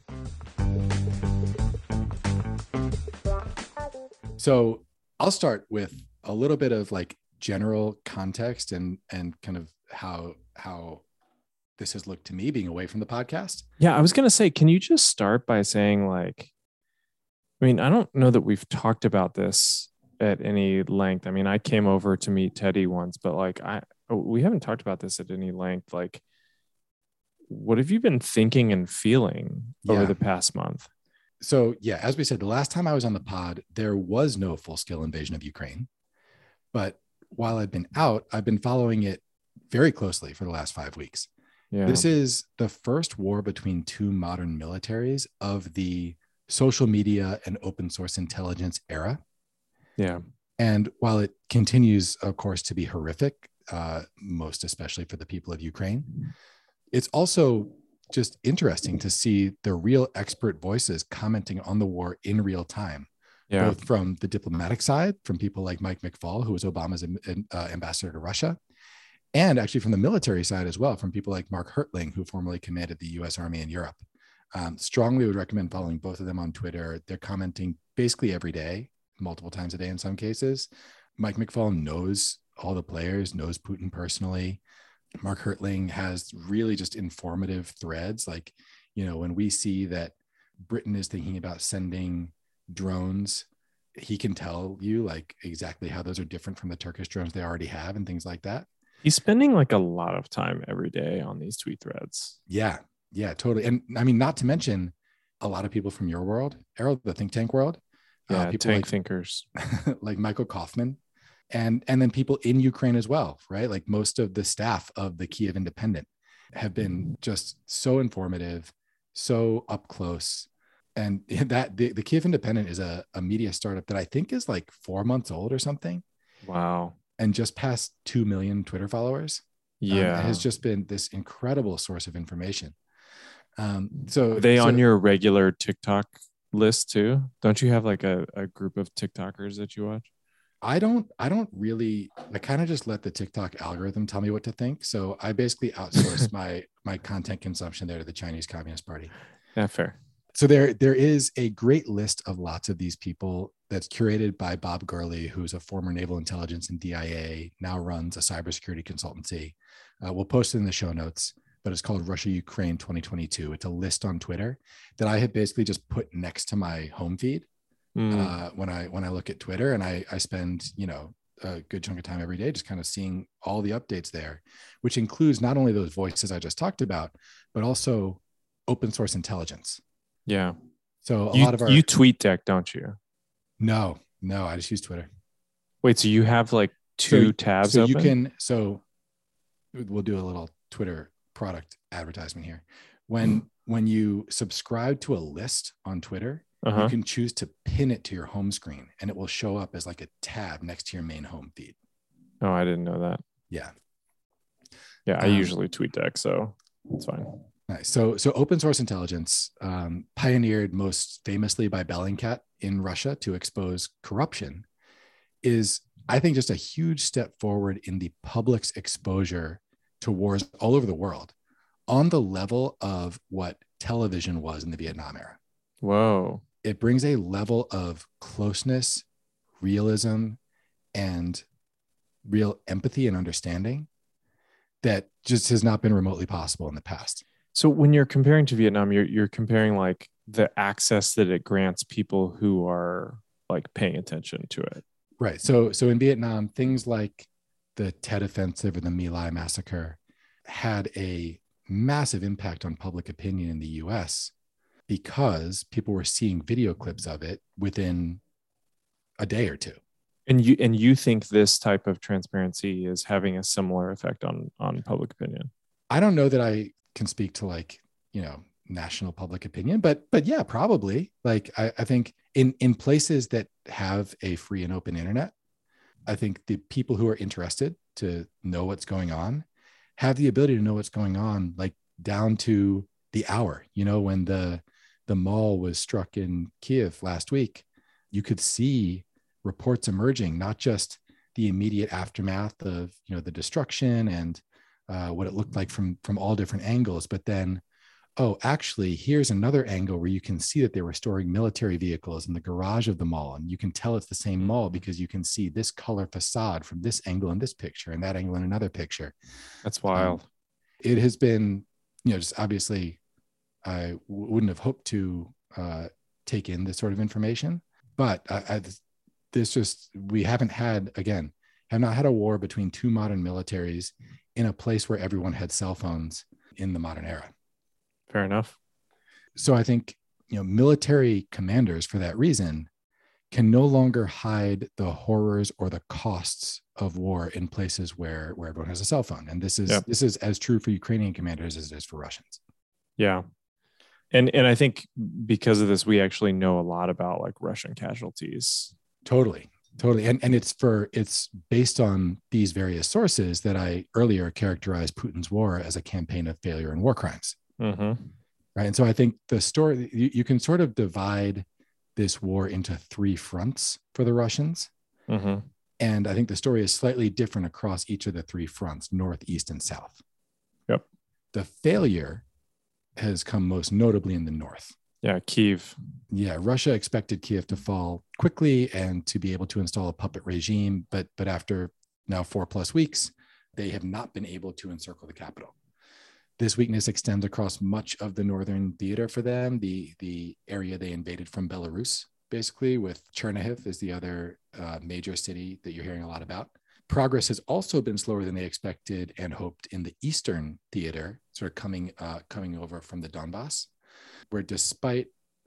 So I'll start with a little bit of like general context and kind of how this has looked to me being away from the podcast. Yeah, I was going to say, can you just start by saying like, I mean, I don't know that we've talked about this at any length. I mean, I came over to meet Teddy once, but like we haven't talked about this at any length. Like, what have you been thinking and feeling over the past month? So yeah, as we said, the last time I was on the pod, there was no full-scale invasion of Ukraine. But while I've been out, I've been following it very closely for the last 5 weeks. Yeah. This is the first war between two modern militaries of the social media and open source intelligence era. Yeah. And while it continues, of course, to be horrific, most especially for the people of Ukraine, it's also just interesting to see the real expert voices commenting on the war in real time. Yeah. Both from the diplomatic side, from people like Mike McFaul, who was Obama's ambassador to Russia, and actually from the military side as well, from people like Mark Hertling, who formerly commanded the U.S. Army in Europe. Strongly would recommend following both of them on Twitter. They're commenting basically every day, multiple times a day in some cases. Mike McFaul knows all the players, knows Putin personally. Mark Hertling has really just informative threads. Like, you know, when we see that Britain is thinking about sending drones, he can tell you like exactly how those are different from the Turkish drones they already have and things like that. He's spending like a lot of time every day on these tweet threads. Yeah, totally. And I mean, not to mention a lot of people from your world, Errol, the think tank world, Yeah, people tank thinkers. like Michael Kaufman, and then people in Ukraine as well, right? Like most of the staff of the Kiev Independent have been just so informative, so up close. And that the Kiev Independent is a media startup that I think is like 4 months old or something. Wow. And just past 2 million Twitter followers. Yeah. It has just been this incredible source of information. So are they on your regular TikTok list too? Don't you have like a group of TikTokers that you watch? I don't really, I kind of just let the TikTok algorithm tell me what to think. So I basically outsource my content consumption there to the Chinese Communist Party. Yeah, fair. So there is a great list of lots of these people that's curated by Bob Gurley, who's a former naval intelligence and DIA, now runs a cybersecurity consultancy. We'll post it in the show notes, but it's called Russia Ukraine 2022. It's a list on Twitter that I had basically just put next to my home feed when I look at Twitter, and I spend a good chunk of time every day just kind of seeing all the updates there, which includes not only those voices I just talked about, but also open source intelligence. Yeah. So lot of you TweetDeck, don't you? No, I just use Twitter. Wait, so you have like two tabs so open? You can, so we'll do a little Twitter product advertisement here. When you subscribe to a list on Twitter, you can choose to pin it to your home screen and it will show up as like a tab next to your main home feed. Oh, I didn't know that. Yeah. Yeah, I usually TweetDeck, so it's fine. Nice. So open source intelligence, pioneered most famously by Bellingcat in Russia to expose corruption, is, I think, just a huge step forward in the public's exposure to wars all over the world, on the level of what television was in the Vietnam era. Whoa. It brings a level of closeness, realism, and real empathy and understanding that just has not been remotely possible in the past. So when you're comparing to Vietnam, you're comparing like the access that it grants people who are like paying attention to it. Right. So in Vietnam, things like the Tet Offensive or the My Lai massacre had a massive impact on public opinion in the US because people were seeing video clips of it within a day or two. And you think this type of transparency is having a similar effect on public opinion? I don't know that I can speak to like, national public opinion, but yeah, probably. Like I think in places that have a free and open internet, I think the people who are interested to know what's going on have the ability to know what's going on, like down to the hour. When the mall was struck in Kiev last week, you could see reports emerging, not just the immediate aftermath of the destruction and what it looked like from all different angles, but then, actually, here's another angle where you can see that they were storing military vehicles in the garage of the mall, and you can tell it's the same mall because you can see this color facade from this angle in this picture and that angle in another picture. That's wild. It has been, just obviously, I wouldn't have hoped to take in this sort of information, but we have not had a war between two modern militaries in a place where everyone had cell phones in the modern era. Fair enough. So I think, military commanders, for that reason, can no longer hide the horrors or the costs of war in places where everyone has a cell phone. And this is as true for Ukrainian commanders as it is for Russians. Yeah. And I think because of this, we actually know a lot about like Russian casualties. Totally. And it's based on these various sources that I earlier characterized Putin's war as a campaign of failure and war crimes. Mm-hmm. Right. And so I think the story, you can sort of divide this war into three fronts for the Russians. Mm-hmm. And I think the story is slightly different across each of the three fronts, north, east, and south. Yep. The failure has come most notably in the north. Yeah, Kyiv. Yeah, Russia expected Kiev to fall quickly and to be able to install a puppet regime, but after now 4+ weeks, they have not been able to encircle the capital. This weakness extends across much of the northern theater for them, the area they invaded from Belarus, basically, with Chernihiv is the other major city that you're hearing a lot about. Progress has also been slower than they expected and hoped in the eastern theater, sort of coming over from the Donbass, where despite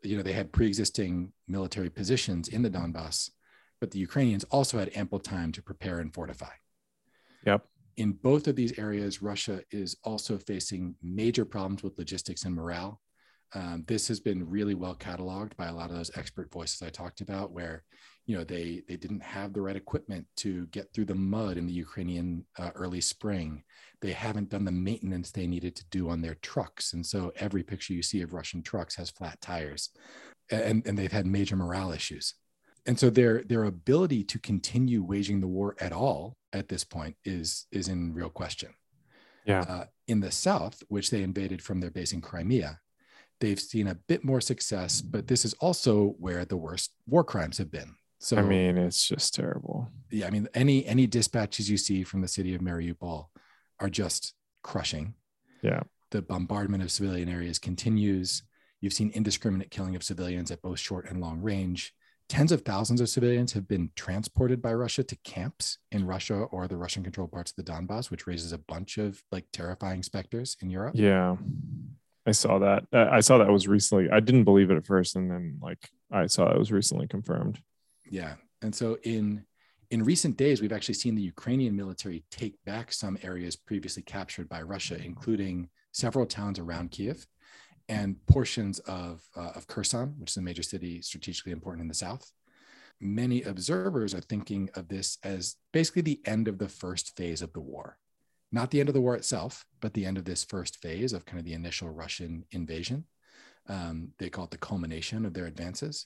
they had pre-existing military positions in the Donbass, but the Ukrainians also had ample time to prepare and fortify. Yep. In both of these areas, Russia is also facing major problems with logistics and morale. This has been really well cataloged by a lot of those expert voices I talked about, where they didn't have the right equipment to get through the mud in the Ukrainian early spring. They haven't done the maintenance they needed to do on their trucks. And so every picture you see of Russian trucks has flat tires, and they've had major morale issues. And so their ability to continue waging the war at all at this point is in real question. Yeah. In the south, which they invaded from their base in Crimea, they've seen a bit more success, but this is also where the worst war crimes have been. So I mean, it's just terrible. Yeah, I mean, any dispatches you see from the city of Mariupol are just crushing. Yeah. The bombardment of civilian areas continues. You've seen indiscriminate killing of civilians at both short and long range. Tens of thousands of civilians have been transported by Russia to camps in Russia or the Russian-controlled parts of the Donbass, which raises a bunch of terrifying specters in Europe. Yeah, I saw that. I saw that was recently. I didn't believe it at first, and then I saw it was recently confirmed. Yeah, and so in recent days, we've actually seen the Ukrainian military take back some areas previously captured by Russia, including several towns around Kiev and portions of Kherson, which is a major city strategically important in the south. Many observers are thinking of this as basically the end of the first phase of the war. Not the end of the war itself, but the end of this first phase of kind of the initial Russian invasion. They call it the culmination of their advances.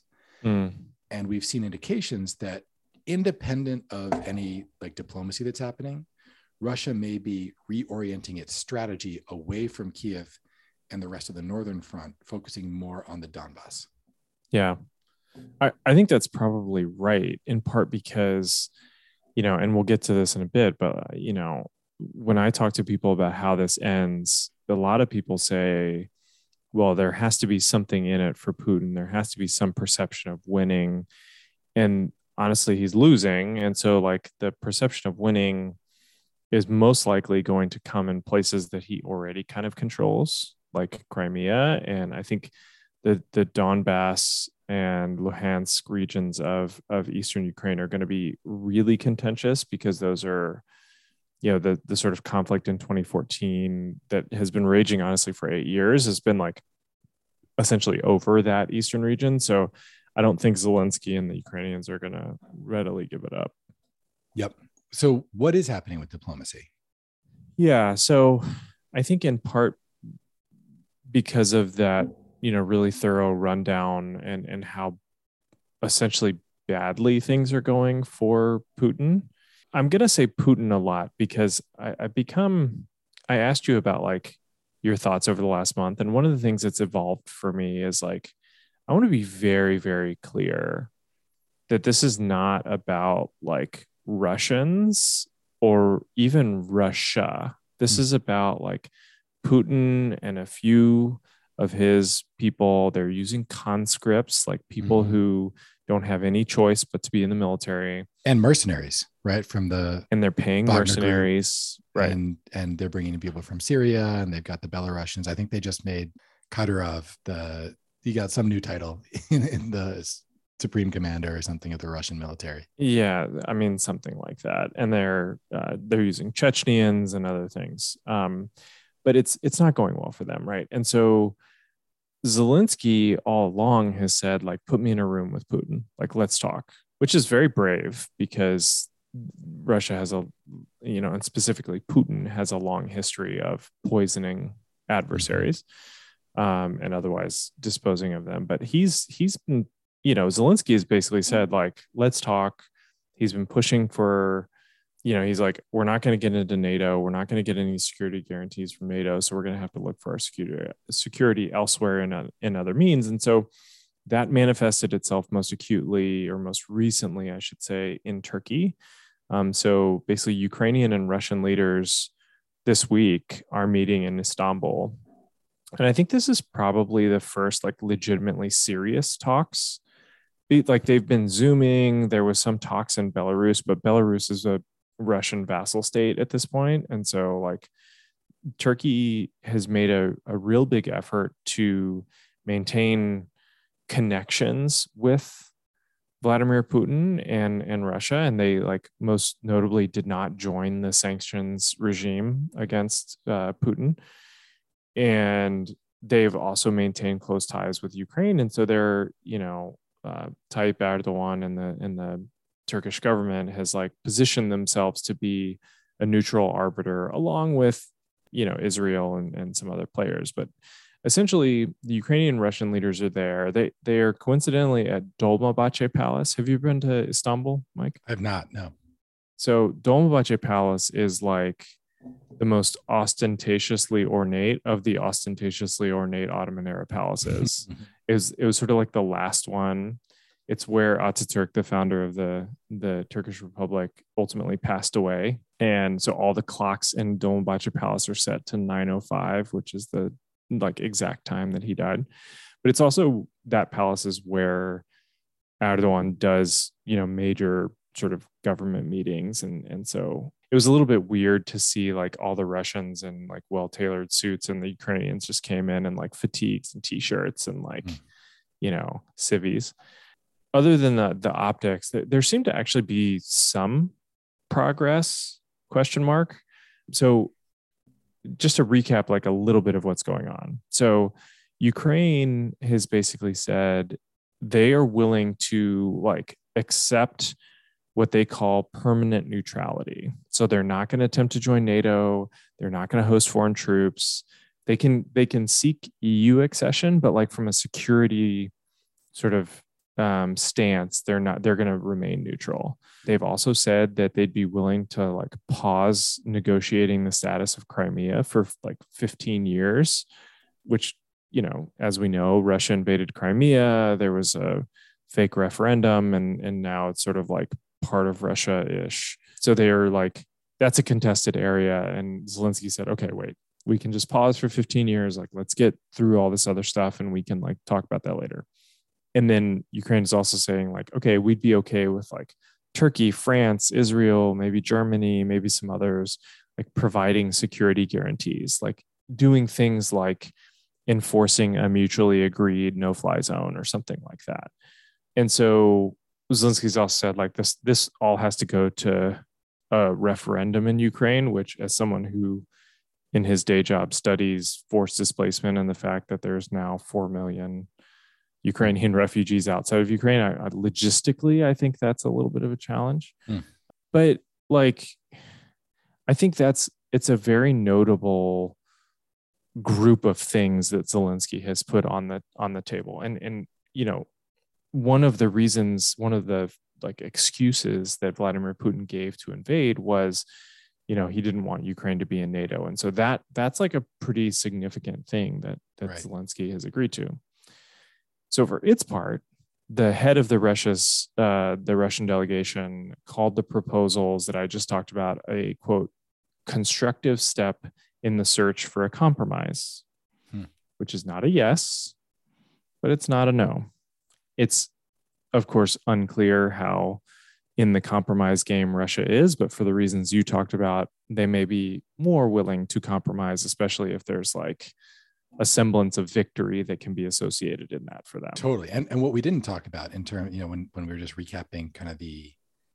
And we've seen indications that independent of any diplomacy that's happening, Russia may be reorienting its strategy away from Kiev and the rest of the northern front, focusing more on the Donbass. Yeah, I think that's probably right, in part because, and we'll get to this in a bit, but, when I talk to people about how this ends, a lot of people say, well, there has to be something in it for Putin. There has to be some perception of winning. And honestly, he's losing. And so the perception of winning is most likely going to come in places that he already kind of controls, like Crimea. And I think the Donbass and Luhansk regions of Eastern Ukraine are going to be really contentious, because those are, the sort of conflict in 2014 that has been raging, honestly, for 8 years has been essentially over that Eastern region. So I don't think Zelensky and the Ukrainians are going to readily give it up. Yep. So what is happening with diplomacy? Yeah. So I think in part because of that, really thorough rundown and how essentially badly things are going for Putin. I'm going to say Putin a lot because I asked you about your thoughts over the last month. And one of the things that's evolved for me is I want to be very, very clear that this is not about Russians or even Russia. This is about Putin and a few of his people. They're using conscripts, people who don't have any choice but to be in the military, and mercenaries, right? And they're paying Wagner mercenaries, group, right? And they're bringing in people from Syria, and they've got the Belarusians. I think they just made Kadyrov he got some new title in the Supreme Commander or something of the Russian military. Yeah, I mean something like that. And they're using Chechens and other things, but it's not going well for them, right? And so Zelensky all along has said, put me in a room with Putin, let's talk, which is very brave, because Russia has and specifically Putin has a long history of poisoning adversaries and otherwise disposing of them. But he's been, Zelensky has basically said, let's talk. He's been pushing for, he's we're not going to get into NATO. We're not going to get any security guarantees from NATO. So we're going to have to look for our security elsewhere in other means. And so that manifested itself most acutely, or most recently, I should say, in Turkey. So basically, Ukrainian and Russian leaders this week are meeting in Istanbul. And I think this is probably the first legitimately serious talks. They've been Zooming. There was some talks in Belarus, but Belarus is a Russian vassal state at this point. And so Turkey has made a real big effort to maintain connections with Vladimir Putin and Russia, and they like most notably did not join the sanctions regime against Putin, and they've also maintained close ties with Ukraine, and so they're Tayyip Erdogan and the Turkish government has like positioned themselves to be a neutral arbiter along with Israel and some other players, but essentially, the Ukrainian Russian leaders are there. They are coincidentally at Dolmabahce Palace. Have you been to Istanbul, Mike? I've not, no. So Dolmabahce Palace is like the most ostentatiously ornate of the ostentatiously ornate Ottoman era palaces. It was sort of like the last one. It's where Ataturk, the founder of the Turkish Republic, ultimately passed away. And so all the clocks in Dolmabahce Palace are set to 9:05, which is the like exact time that he died. But it's also that palace is where Erdogan does, major sort of government meetings. And so it was a little bit weird to see like all the Russians in like well-tailored suits and the Ukrainians just came in like fatigues and t-shirts and like, civvies. Other than the optics, there seemed to actually be some progress, ? So just to recap like a little bit of what's going on. So Ukraine has basically said they are willing to like accept what they call permanent neutrality. So they're not going to attempt to join NATO. They're not going to host foreign troops. They can seek EU accession, but like from a security sort of stance, they're going to remain neutral. They've also said that they'd be willing to like pause negotiating the status of Crimea for like 15 years, which, as we know, Russia invaded Crimea. There was a fake referendum and now it's sort of like part of Russia-ish. So they're like, that's a contested area. And Zelensky said, okay, wait, we can just pause for 15 years. Like, let's get through all this other stuff and we can like talk about that later. And then Ukraine is also saying like, okay, we'd be okay with like Turkey, France, Israel, maybe Germany, maybe some others, like providing security guarantees, like doing things like enforcing a mutually agreed no-fly zone or something like that. And so Zelensky's also said like this all has to go to a referendum in Ukraine, which as someone who in his day job studies forced displacement and the fact that there's now 4 million Ukrainian refugees outside of Ukraine, logistically, I think that's a little bit of a challenge. But like, I think it's a very notable group of things that Zelensky has put on the table. And one of the like excuses that Vladimir Putin gave to invade was, he didn't want Ukraine to be in NATO. And so that's like a pretty significant thing that right. Zelensky has agreed to. So for its part, the head of the Russian delegation called the proposals that I just talked about a, quote, constructive step in the search for a compromise, which is not a yes, but it's not a no. It's, of course, unclear how in the compromise game Russia is, but for the reasons you talked about, they may be more willing to compromise, especially if there's like a semblance of victory that can be associated in that for them. Totally. And what we didn't talk about in terms, when we were just recapping kind of the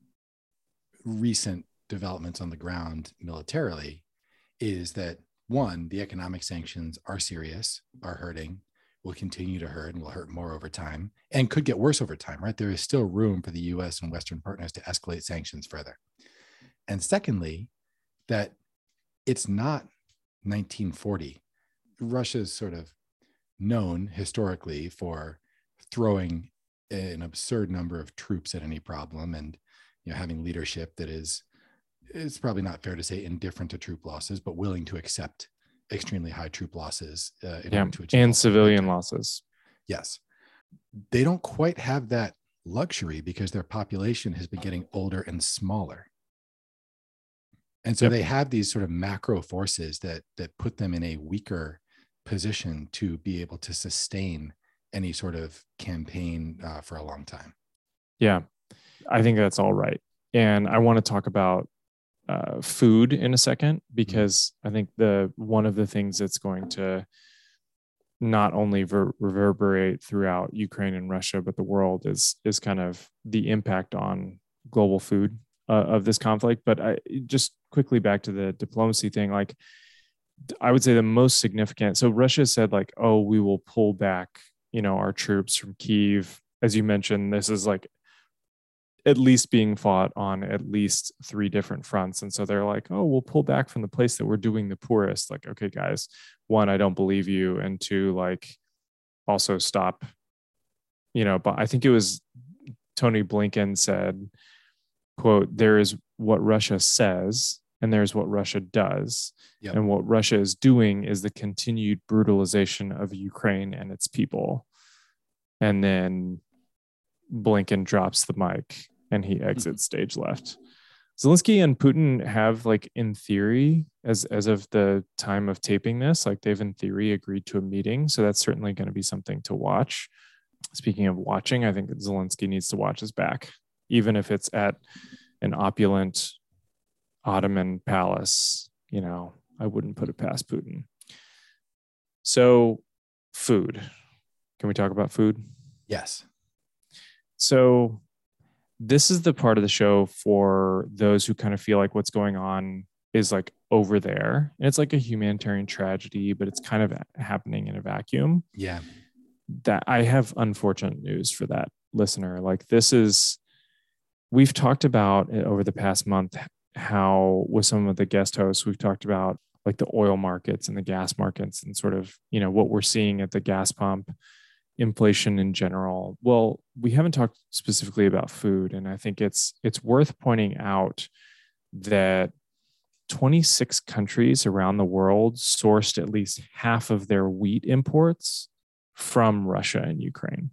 recent developments on the ground militarily, is that one, the economic sanctions are serious, are hurting, will continue to hurt and will hurt more over time and could get worse over time, right? There is still room for the US and Western partners to escalate sanctions further. And secondly, that it's not 1940. Russia's sort of known historically for throwing an absurd number of troops at any problem and having leadership that is, it's probably not fair to say indifferent to troop losses, but willing to accept extremely high troop losses in order to achieve and civilian losses. Yes. They don't quite have that luxury because their population has been getting older and smaller. And so they have these sort of macro forces that put them in a weaker position to be able to sustain any sort of campaign for a long time. Yeah, I think that's all right. And I want to talk about food in a second, because I think one of the things that's going to not only reverberate throughout Ukraine and Russia, but the world is kind of the impact on global food of this conflict. But just quickly back to the diplomacy thing, like I would say the most significant. So Russia said like, oh, we will pull back, our troops from Kyiv. As you mentioned, this is like at least being fought on at least 3 different fronts. And so they're like, oh, we'll pull back from the place that we're doing the poorest. Like, okay, guys, 1, I don't believe you. And 2, like also stop, but I think it was Tony Blinken said, quote, there is what Russia says and there's what Russia does. Yep. And what Russia is doing is the continued brutalization of Ukraine and its people. And then Blinken drops the mic and he exits stage left. Zelensky and Putin have, like, in theory, as of the time of taping this, like they've in theory agreed to a meeting. So that's certainly going to be something to watch. Speaking of watching, I think Zelensky needs to watch his back, even if it's at an opulent Ottoman palace. I wouldn't put it past Putin. So food. Can we talk about food? Yes. So this is the part of the show for those who kind of feel like what's going on is like over there. And it's like a humanitarian tragedy, but it's kind of happening in a vacuum. Yeah. That I have unfortunate news for that listener. Like we've talked about it over the past month, how with some of the guest hosts, we've talked about like the oil markets and the gas markets and sort of, what we're seeing at the gas pump, inflation in general. Well, we haven't talked specifically about food. And I think it's worth pointing out that 26 countries around the world sourced at least half of their wheat imports from Russia and Ukraine.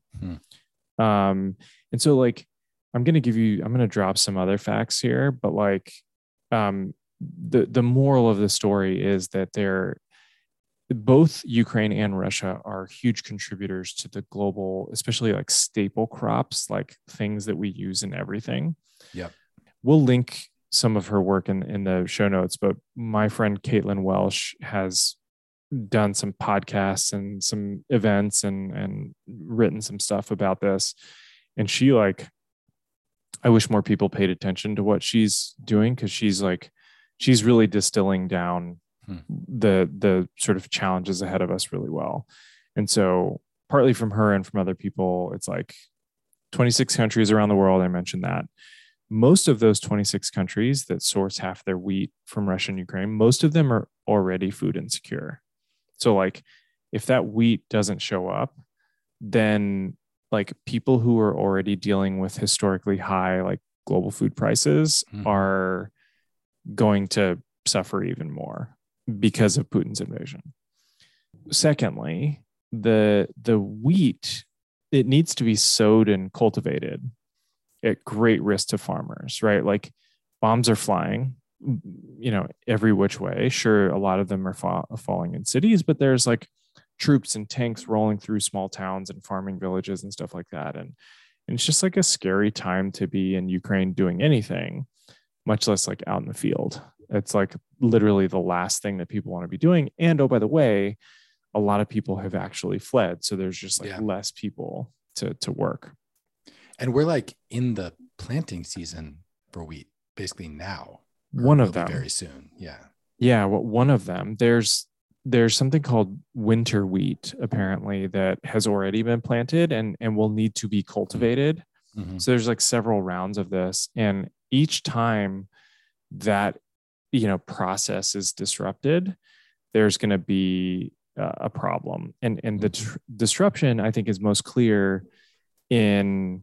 And so like, I'm going to drop some other facts here, but like, the moral of the story is that both Ukraine and Russia are huge contributors to the global, especially like staple crops, like things that we use in everything. Yep. We'll link some of her work in the show notes, but my friend Caitlin Welsh has done some podcasts and some events and written some stuff about this. And she I wish more people paid attention to what she's doing, because she's really distilling down the sort of challenges ahead of us really well. And so partly from her and from other people, it's like 26 countries around the world. I mentioned that. Most of those 26 countries that source half their wheat from Russia and Ukraine, most of them are already food insecure. So like if that wheat doesn't show up, then like people who are already dealing with historically high like global food prices are going to suffer even more because of Putin's invasion. Secondly, the wheat, it needs to be sowed and cultivated at great risk to farmers, right? Like bombs are flying, every which way. Sure, a lot of them are falling in cities, but there's like troops and tanks rolling through small towns and farming villages and stuff like that. And it's just like a scary time to be in Ukraine doing anything, much less like out in the field. It's like literally the last thing that people want to be doing. And oh, by the way, a lot of people have actually fled. So there's just like less people to work. And we're like in the planting season for wheat, basically now. One of them. Very soon. Yeah. Yeah. Well, one of them, there's something called winter wheat, apparently, that has already been planted and will need to be cultivated. Mm-hmm. So there's like several rounds of this. And each time that, process is disrupted, there's going to be a problem. And the disruption, I think, is most clear in,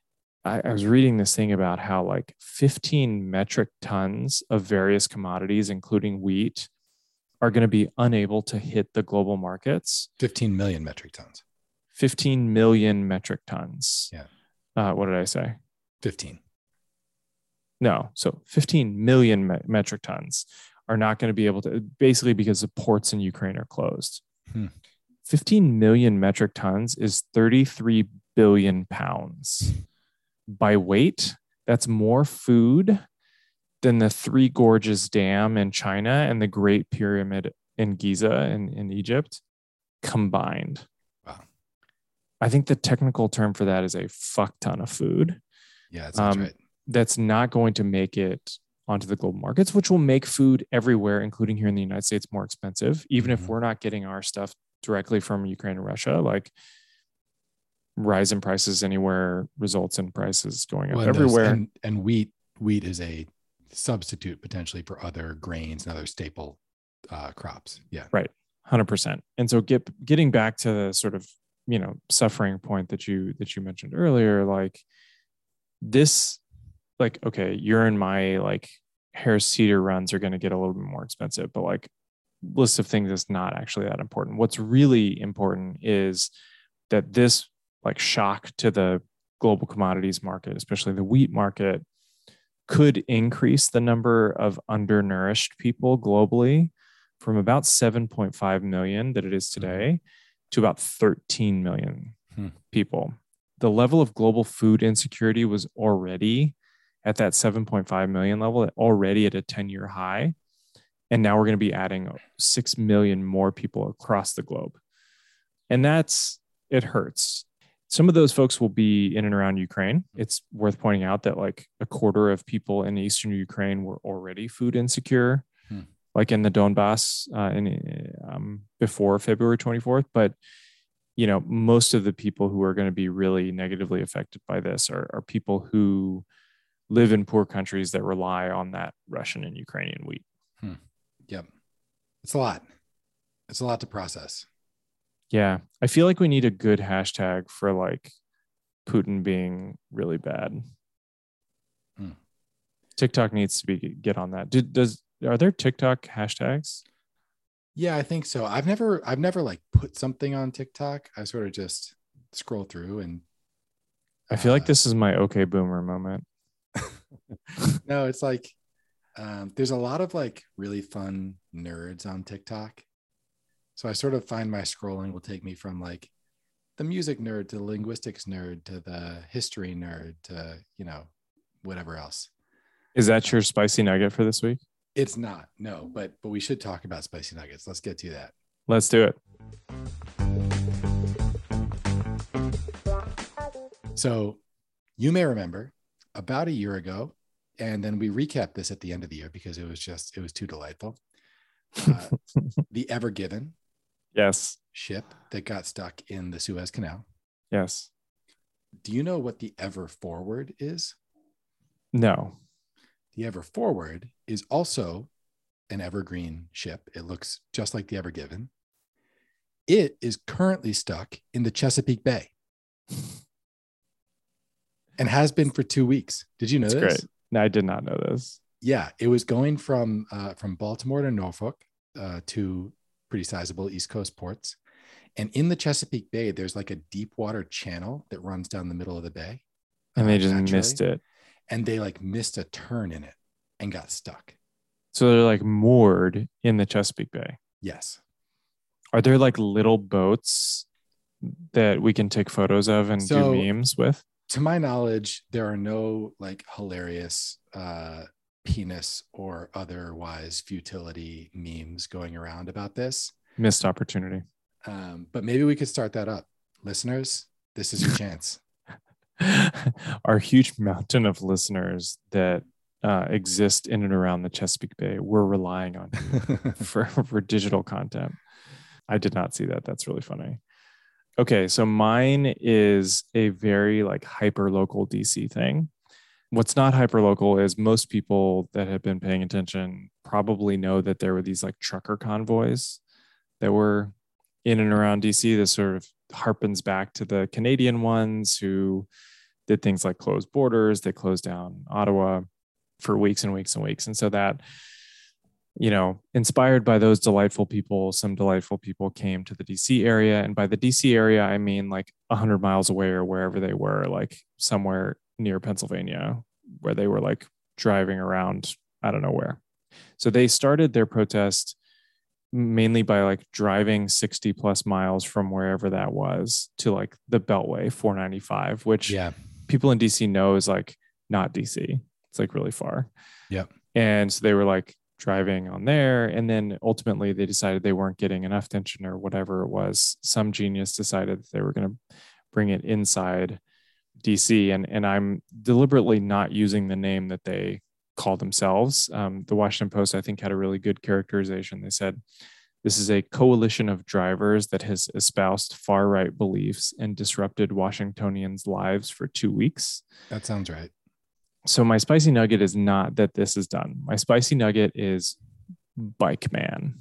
I was reading this thing about how like 15 metric tons of various commodities, including wheat, are going to be unable to hit the global markets. 15 million metric tons. 15 million metric tons. Yeah. What did I say? 15. No. So 15 million metric tons are not going to be able to, basically because the ports in Ukraine are closed. 15 million metric tons is 33 billion pounds. By weight, that's more food than the Three Gorges Dam in China and the Great Pyramid in Giza in Egypt. combined. Wow. I think the technical term for that is a fuck ton of food. Yeah, that sounds right. That's not going to make it onto the global markets, which will make food everywhere, including here in the United States, more expensive. Even if we're not getting our stuff directly from Ukraine and Russia, like rise in prices anywhere results in prices going up everywhere. And wheat is a substitute potentially for other grains and other staple crops. Yeah. Right. 100%. And so getting back to the sort of, suffering point that you mentioned earlier, like this, like, okay, you're in my like Harris Teeter runs are going to get a little bit more expensive, but like list of things is not actually that important. What's really important is that this like shock to the global commodities market, especially the wheat market, could increase the number of undernourished people globally from about 7.5 million that it is today to about 13 million people. The level of global food insecurity was already at that 7.5 million level, already at a 10-year high. And now we're going to be adding 6 million more people across the globe. And it hurts. Some of those folks will be in and around Ukraine. It's worth pointing out that like a quarter of people in eastern Ukraine were already food insecure, like in the Donbass before February 24th. But, most of the people who are going to be really negatively affected by this are people who live in poor countries that rely on that Russian and Ukrainian wheat. Yep. It's a lot. It's a lot to process. Yeah. I feel like we need a good hashtag for like Putin being really bad. TikTok needs to get on that. Are there TikTok hashtags? Yeah, I think so. I've never like put something on TikTok. I sort of just scroll through and I feel like this is my okay boomer moment. No, it's like there's a lot of like really fun nerds on TikTok. So I sort of find my scrolling will take me from like the music nerd to the linguistics nerd to the history nerd to, whatever else. Is that your spicy nugget for this week? It's not, no, but we should talk about spicy nuggets. Let's get to that. Let's do it. So you may remember about a year ago, and then we recapped this at the end of the year because it was too delightful. The Ever Given ship that got stuck in the Suez Canal. Yes. Do you know what the Ever Forward is? No. The Ever Forward is also an evergreen ship. It looks just like the Ever Given. It is currently stuck in the Chesapeake Bay and has been for 2 weeks. Did you know this? Great. No, I did not know this. Yeah, it was going from Baltimore to Norfolk, to pretty sizable East Coast ports. And in the Chesapeake Bay, there's like a deep water channel that runs down the middle of the bay. And they just missed it. And they like missed a turn in it and got stuck. So they're like moored in the Chesapeake Bay. Yes. Are there like little boats that we can take photos of and do memes with? To my knowledge, there are no like hilarious penis or otherwise futility memes going around about this. Missed opportunity. But maybe we could start that up. Listeners, this is your chance. Our huge mountain of listeners that exist in and around the Chesapeake Bay, we're relying on you for digital content. I did not see that. That's really funny. Okay, so mine is a very like hyper local DC thing. What's not hyper local is most people that have been paying attention probably know that there were these like trucker convoys that were in and around DC. This sort of harpens back to the Canadian ones who did things like close borders. They closed down Ottawa for weeks and weeks and weeks. And so that, inspired by those delightful people, some delightful people came to the DC area. And by the DC area, I mean like 100 miles away or wherever they were, like somewhere near Pennsylvania, where they were like driving around, I don't know where. So they started their protest mainly by like driving 60 plus miles from wherever that was to like the Beltway 495, which people in DC know is like not DC. It's like really far. Yep. And so they were like driving on there. And then ultimately they decided they weren't getting enough attention or whatever it was. Some genius decided that they were going to bring it inside DC. And I'm deliberately not using the name that they call themselves. The Washington Post, I think, had a really good characterization. They said, this is a coalition of drivers that has espoused far-right beliefs and disrupted Washingtonians' lives for 2 weeks. That sounds right. So my spicy nugget is not that this is done. My spicy nugget is Bike Man.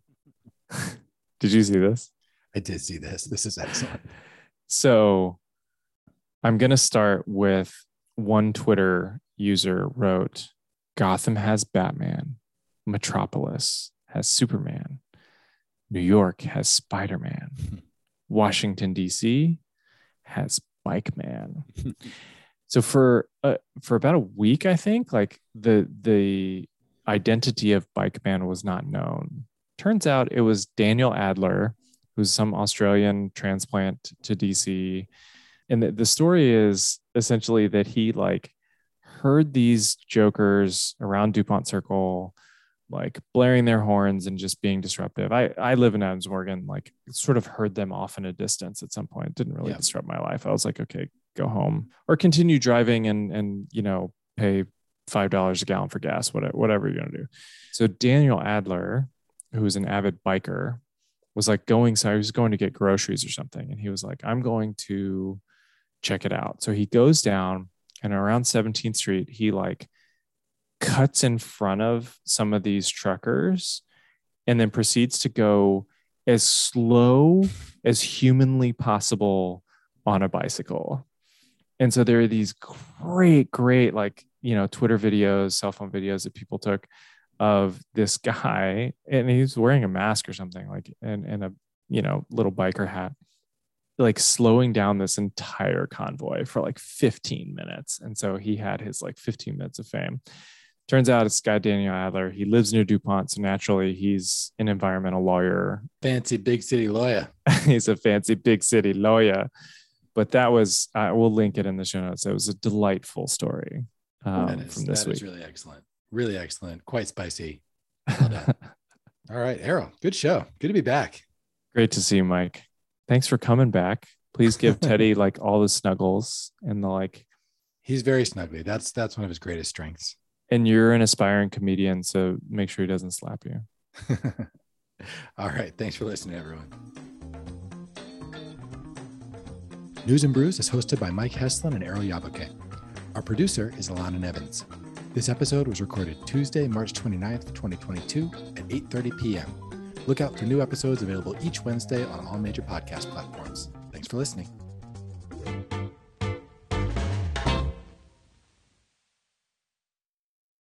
Did you see this? I did see this. This is excellent. So I'm going to start with one Twitter user wrote, Gotham has Batman. Metropolis has Superman. New York has Spider-Man. Washington, D.C. has Bike Man. So for about a week, I think, like the identity of Bike Man was not known. Turns out it was Daniel Adler, who's some Australian transplant to DC. And the story is essentially that he like heard these jokers around DuPont Circle, like blaring their horns and just being disruptive. I live in Adams Morgan, like sort of heard them off in a distance at some point. It didn't really disrupt my life. I was like, okay, go home or continue driving and you know, pay $5 a gallon for gas, whatever you're going to do. So Daniel Adler, who is an avid biker, was like he was going to get groceries or something. And he was like, I'm going to check it out. So he goes down and around 17th Street, he like cuts in front of some of these truckers and then proceeds to go as slow as humanly possible on a bicycle. And so there are these great, like, you know, Twitter videos, cell phone videos that people took of this guy, and he's wearing a mask or something, like, and a, you know, little biker hat, like slowing down this entire convoy for like 15 minutes. And so he had his like 15 minutes of fame. Turns out it's guy Daniel Adler. He lives near DuPont, so naturally he's an environmental lawyer. Fancy big city lawyer. He's a fancy big city lawyer. But that was, we'll link it in the show notes. It was a delightful story from this week. That is really excellent. Really excellent. Quite spicy. Well done. All right, Errol, good show. Good to be back. Great to see you, Mike. Thanks for coming back. Please give Teddy like all the snuggles and the like. He's very snuggly. That's one of his greatest strengths. And you're an aspiring comedian, so make sure he doesn't slap you. All right. Thanks for listening, everyone. News and Brews is hosted by Mike Heslin and Errol Yabuke. Our producer is Alana Nevins. This episode was recorded Tuesday, March 29th, 2022 at 8:30 p.m. Look out for new episodes available each Wednesday on all major podcast platforms. Thanks for listening.